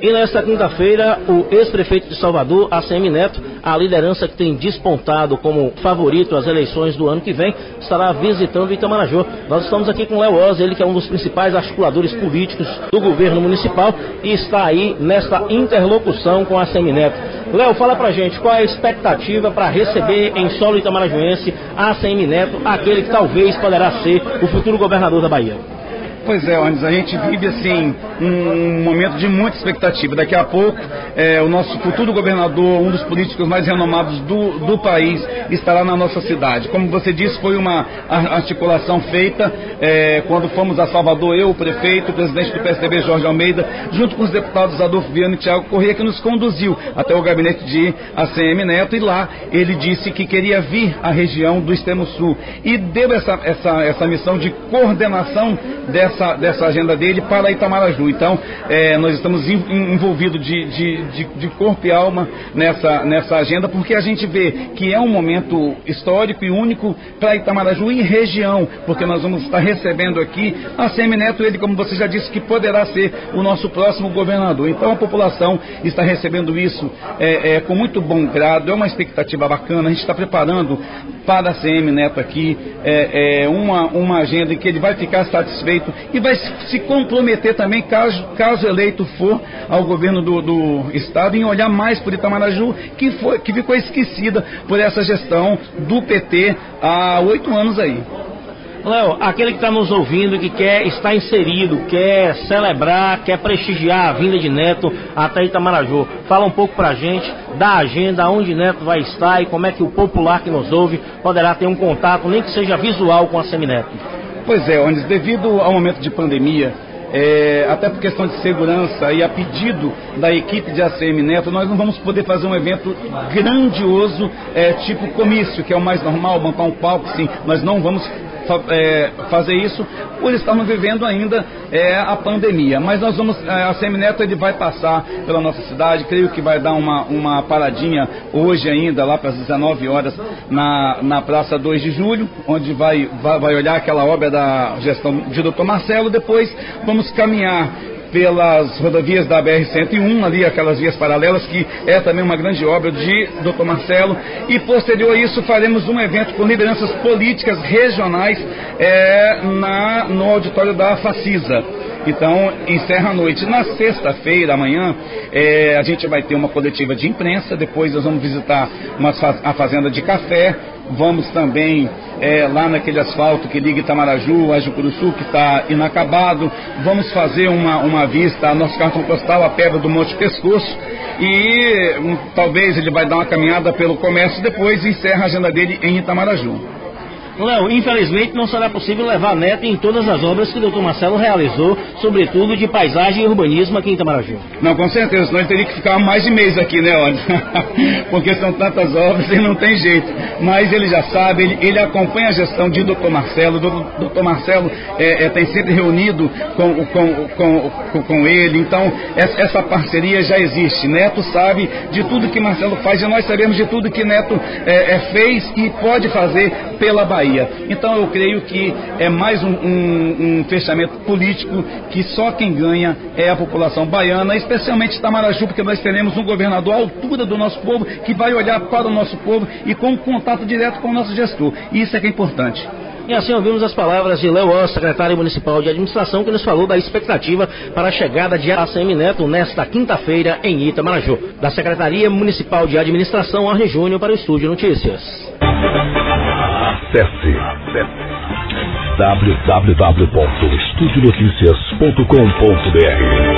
E nesta quinta-feira, o ex-prefeito de Salvador, ACM Neto, a liderança que tem despontado como favorito às eleições do ano que vem, estará visitando Itamaraju. Nós estamos aqui com o Léo Oz, ele que é um dos principais articuladores políticos do governo municipal e está aí nesta interlocução com a ACM Neto. Léo, fala pra gente qual é a expectativa para receber em solo itamarajuense a ACM Neto, aquele que talvez poderá ser o futuro governador da Bahia. Pois é, Onis, a gente vive assim um momento de muita expectativa. Daqui a pouco o nosso futuro governador, um dos políticos mais renomados do país, estará na nossa cidade. Como você disse, foi uma articulação feita quando fomos a Salvador, eu, o prefeito, o presidente do PSDB, Jorge Almeida, junto com os deputados Adolfo Viana e Thiago Corrêa, que nos conduziu até o gabinete de ACM Neto, e lá ele disse que queria vir à região do Extremo Sul e deu essa missão de coordenação dessa agenda dele para Itamaraju. Então, nós estamos envolvidos de corpo e alma nessa agenda, porque a gente vê que é um momento histórico e único para Itamaraju e região, porque nós vamos estar recebendo aqui a ACM Neto, ele, como você já disse, que poderá ser o nosso próximo governador. Então, a população está recebendo isso com muito bom grado, é uma expectativa bacana, a gente está preparando para a ACM Neto aqui uma agenda em que ele vai ficar satisfeito e vai se comprometer também, caso eleito for ao governo do estado, em olhar mais por Itamaraju, que ficou esquecida por essa gestão do PT há 8 anos aí. Léo, aquele que está nos ouvindo, que quer estar inserido, quer celebrar, quer prestigiar a vinda de Neto até Itamaraju, fala um pouco pra gente da agenda, onde Neto vai estar e como é que o popular que nos ouve poderá ter um contato, nem que seja visual, com a ACM Neto. Pois é, Onis, devido ao momento de pandemia, até por questão de segurança e a pedido da equipe de ACM Neto, nós não vamos poder fazer um evento grandioso, tipo comício, que é o mais normal, montar um palco, sim, nós não vamos fazer isso por estarmos vivendo ainda a pandemia, mas nós vamos, a ACM Neto ele vai passar pela nossa cidade, creio que vai dar uma paradinha hoje ainda, lá para as 19 horas, na Praça 2 de Julho, onde vai olhar aquela obra da gestão de Dr. Marcelo. Depois vamos caminhar pelas rodovias da BR-101, ali aquelas vias paralelas, que é também uma grande obra de Dr. Marcelo, e posterior a isso faremos um evento com lideranças políticas regionais no auditório da Facisa. Então, encerra a noite. Na sexta-feira, amanhã, a gente vai ter uma coletiva de imprensa, depois nós vamos visitar a fazenda de café, vamos também lá naquele asfalto que liga Itamaraju a Jucuruçu, que está inacabado, vamos fazer uma vista ao nosso cartão postal, a Pedra do Monte Pescoço, e talvez ele vai dar uma caminhada pelo comércio, depois encerra a agenda dele em Itamaraju. Léo, infelizmente não será possível levar Neto em todas as obras que o Dr. Marcelo realizou, sobretudo de paisagem e urbanismo aqui em Itamaraju. Não, com certeza, senão ele teria que ficar mais de mês aqui, né, Onis? Porque são tantas obras e não tem jeito. Mas ele já sabe, ele acompanha a gestão de Dr. Marcelo. Dr. Marcelo tem sempre reunido com ele, então essa parceria já existe. Neto sabe de tudo que Marcelo faz e nós sabemos de tudo que Neto fez e pode fazer pela Bahia. Então eu creio que é mais um fechamento político que só quem ganha é a população baiana, especialmente Itamaraju, porque nós teremos um governador à altura do nosso povo, que vai olhar para o nosso povo e com contato direto com o nosso gestor. Isso é que é importante. E assim ouvimos as palavras de Léo Oz, secretário municipal de administração, que nos falou da expectativa para a chegada de ACM Neto nesta quinta-feira em Itamaraju. Da Secretaria Municipal de Administração, Arne Júnior, para o Estúdio Notícias. Acesse www.estudionoticias.com.br